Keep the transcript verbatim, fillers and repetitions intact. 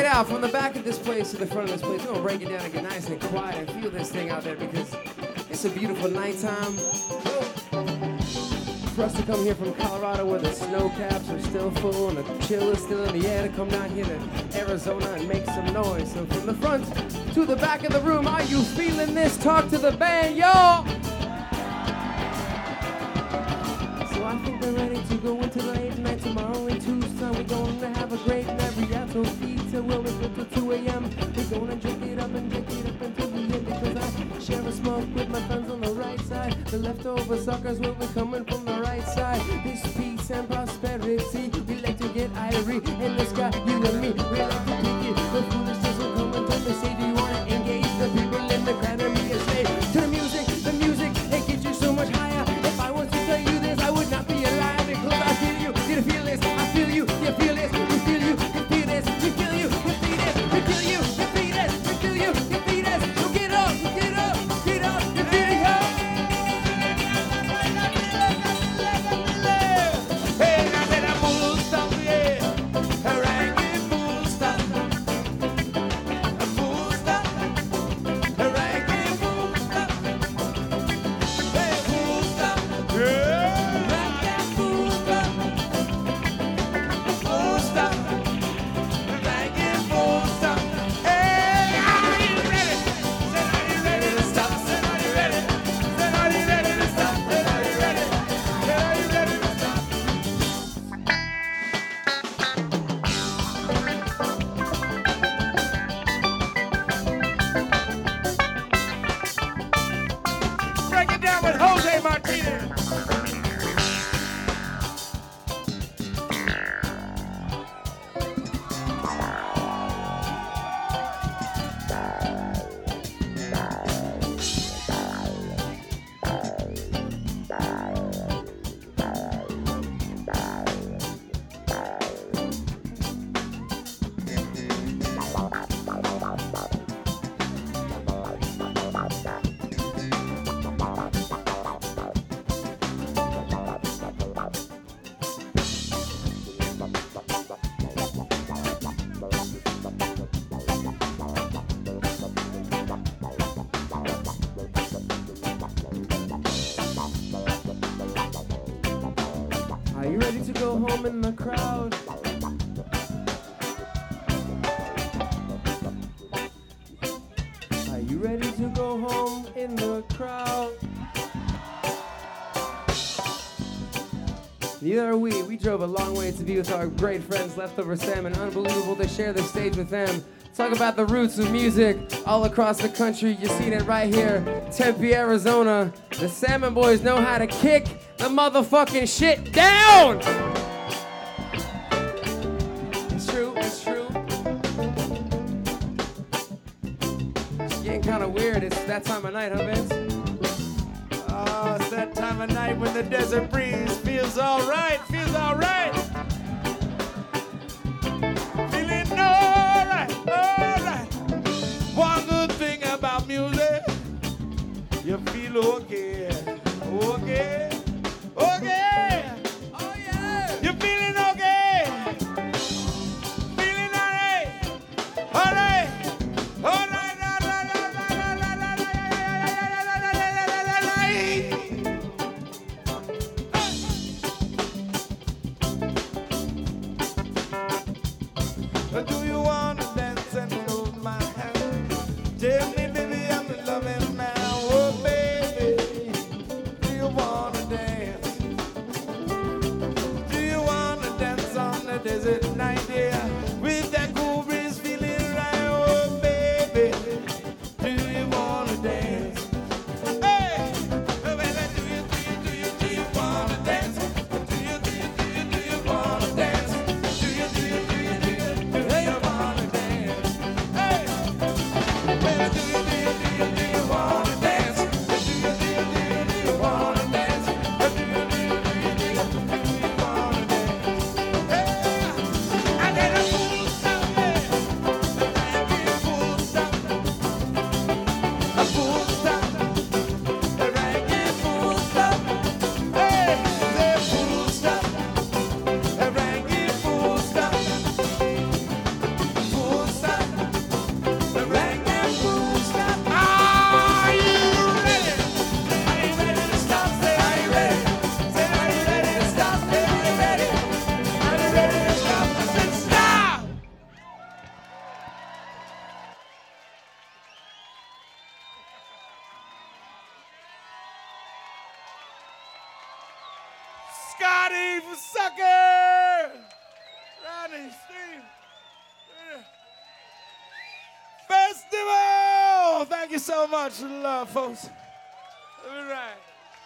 it out from the back of this place to the front of this place. We're gonna break it down and get nice and quiet and feel this thing out there because it's a beautiful nighttime. For us to come here from Colorado where the snow caps are still full and the chill is still in the air, to come down here to Arizona and make some noise. So from the front to the back of the room, are you feeling this? Talk to the band, y'all! So I think they're ready to go into the late night tomorrow in Tucson. We're going to have a great night. Rialto Pizza will be till two a m We're going to drink it up and drink it up until the end because I share a smoke with my friends on the right side. The leftover suckers will be coming from the right side. This peace and prosperity, we like to get irie in the sky, you and me. We like to pick it. The foolishness will come and tell me, say, do you want to engage the people in the crowd and be a slave to the music? The music, it gets you so much higher. If I was to tell you this, I would not be alive because I feel you. You feel this, I feel you. You feel this, you feel you. You feel this, you feel you. You feel this, you feel you. You feel this, you feel you. You feel this. So get up, get up, get up. You feel it, up. Hey, now that I'm full stop, yeah. Reggae full stop. Full stop. Reggae full stop. Hey, full stop. Yeah. Reggae full stop. Full stop. Reggae full stop. Hey, are you ready? Said, are you ready to stop? Said, are you ready? Said, are you ready to stop? Said, are you ready? Said, are you ready to stop? Break it down with Jose Martinez. Are you ready to go home in the crowd? Are you ready to go home in the crowd? Neither are we. We drove a long way to be with our great friends Leftover Salmon. Unbelievable to share the stage with them. Talk about the roots of music all across the country. You've seen it right here, Tempe, Arizona. The Salmon Boys know how to kick the motherfucking shit down. It's true, it's true. It's getting kind of weird. It's that time of night, huh, Vince? Oh, it's that time of night when the desert breeze feels all right, feels all right. Feeling all right, all right. One good thing about music, you feel okay, okay, okay. Oh yeah. You're feeling okay, feeling all right, all right, all right. Do you want to dance and hold my hand? Tell me, baby, I'm in love now. Oh, baby, Steve for Sucker! Ronnie, Steve. Festival! Thank you so much for the love, folks. All right.